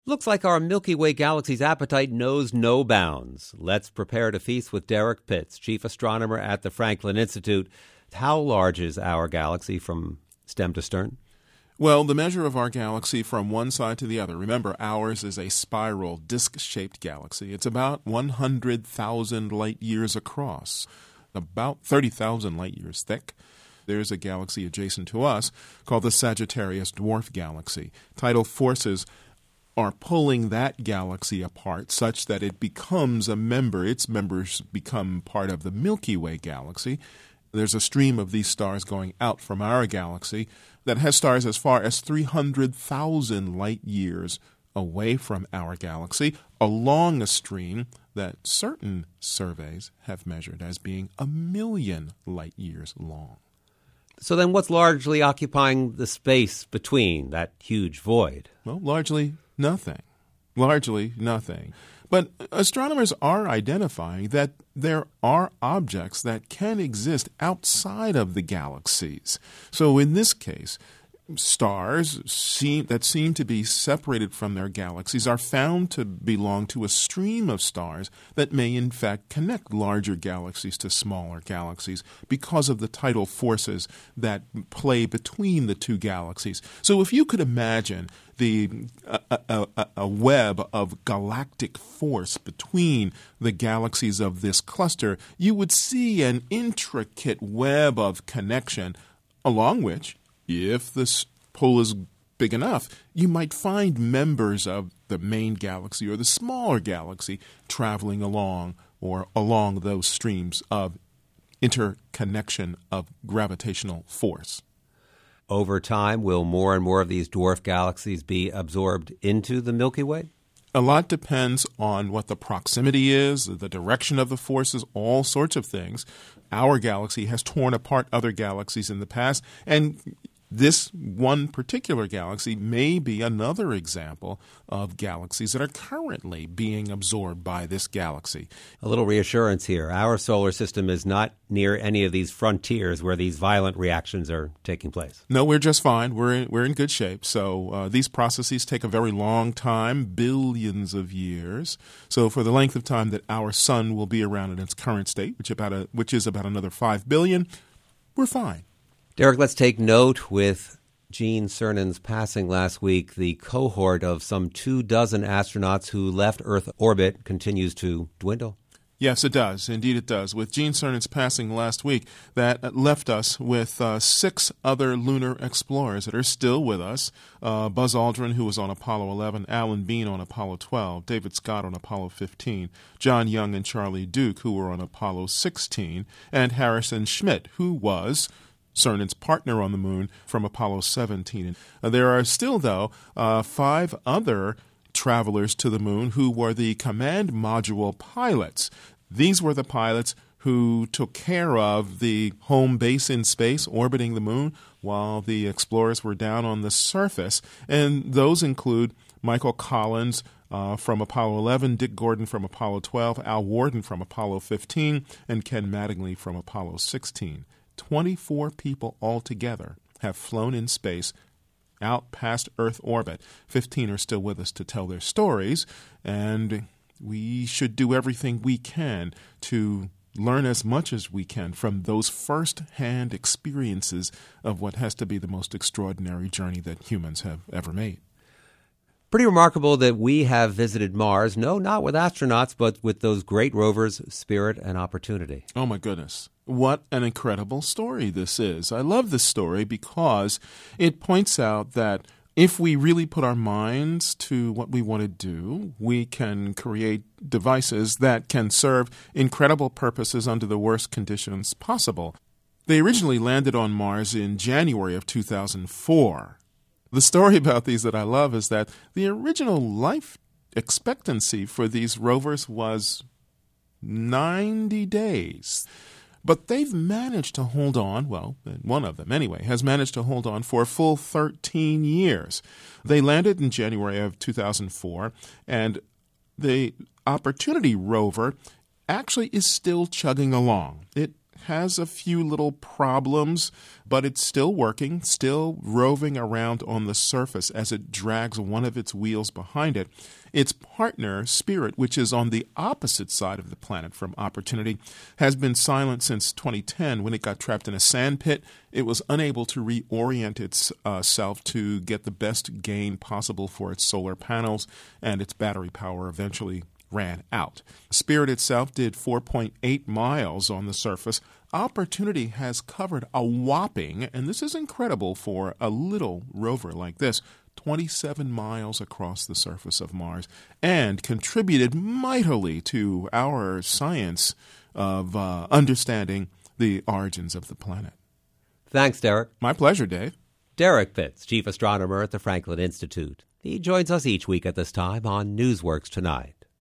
Looks like our Milky Way galaxy's appetite knows no bounds. Let's prepare to feast with Derek Pitts, chief astronomer at the Franklin Institute. How large is our galaxy from stem to stern? Well, the measure of our galaxy from one side to the other, remember, ours is a spiral, disc-shaped galaxy. It's about 100,000 light years across, about 30,000 light years thick. There's a galaxy adjacent to us called the Sagittarius Dwarf Galaxy. Tidal forces are pulling that galaxy apart such that it becomes a member. Its members become part of the Milky Way galaxy. There's a stream of these stars going out from our galaxy that has stars as far as 300,000 light years away from our galaxy, along a stream that certain surveys have measured as being 1,000,000 light years long. So then what's largely occupying the space between that huge void? Well, largely nothing. Largely nothing. But astronomers are identifying that there are objects that can exist outside of the galaxies. So in this case, stars that seem to be separated from their galaxies are found to belong to a stream of stars that may in fact connect larger galaxies to smaller galaxies because of the tidal forces that play between the two galaxies. So if you could imagine a web of galactic force between the galaxies of this cluster, you would see an intricate web of connection along which, if this pull is big enough, you might find members of the main galaxy or the smaller galaxy traveling along those streams of interconnection of gravitational force. Over time, will more and more of these dwarf galaxies be absorbed into the Milky Way? A lot depends on what the proximity is, the direction of the forces, all sorts of things. Our galaxy has torn apart other galaxies in the past, and this one particular galaxy may be another example of galaxies that are currently being absorbed by this galaxy. A little reassurance here. Our solar system is not near any of these frontiers where these violent reactions are taking place. No, we're just fine. We're in good shape. So these processes take a very long time, billions of years. So for the length of time that our sun will be around in its current state, which is about another 5 billion, we're fine. Derek, let's take note with Gene Cernan's passing last week. The cohort of some 24 astronauts who left Earth orbit continues to dwindle. Yes, it does. Indeed, it does. With Gene Cernan's passing last week, that left us with 6 other lunar explorers that are still with us. Buzz Aldrin, who was on Apollo 11, Alan Bean on Apollo 12, David Scott on Apollo 15, John Young and Charlie Duke, who were on Apollo 16, and Harrison Schmitt, who was Cernan's partner on the moon from Apollo 17. There are still, though, 5 other travelers to the moon who were the command module pilots. These were the pilots who took care of the home base in space, orbiting the moon, while the explorers were down on the surface. And those include Michael Collins from Apollo 11, Dick Gordon from Apollo 12, Al Worden from Apollo 15, and Ken Mattingly from Apollo 16. 24 people altogether have flown in space out past Earth orbit. 15 are still with us to tell their stories, and we should do everything we can to learn as much as we can from those first-hand experiences of what has to be the most extraordinary journey that humans have ever made. Pretty remarkable that we have visited Mars, no, not with astronauts, but with those great rovers, Spirit and Opportunity. Oh, my goodness. What an incredible story this is. I love this story because it points out that if we really put our minds to what we want to do, we can create devices that can serve incredible purposes under the worst conditions possible. They originally landed on Mars in January of 2004. The story about these that I love is that the original life expectancy for these rovers was 90 days. But they've managed to hold on, well, one of them anyway, has managed to hold on for a full 13 years. They landed in January of 2004, and the Opportunity rover actually is still chugging along. It has a few little problems, but it's still working, still roving around on the surface as it drags one of its wheels behind it. Its partner, Spirit, which is on the opposite side of the planet from Opportunity, has been silent since 2010 when it got trapped in a sand pit. It was unable to reorient itself to get the best gain possible for its solar panels, and its battery power eventually ran out. Spirit itself did 4.8 miles on the surface. Opportunity has covered a whopping, and this is incredible for a little rover like this, 27 miles across the surface of Mars, and contributed mightily to our science of understanding the origins of the planet. Thanks, Derek. My pleasure, Dave. Derek Pitts, chief astronomer at the Franklin Institute. He joins us each week at this time on Newsworks Tonight.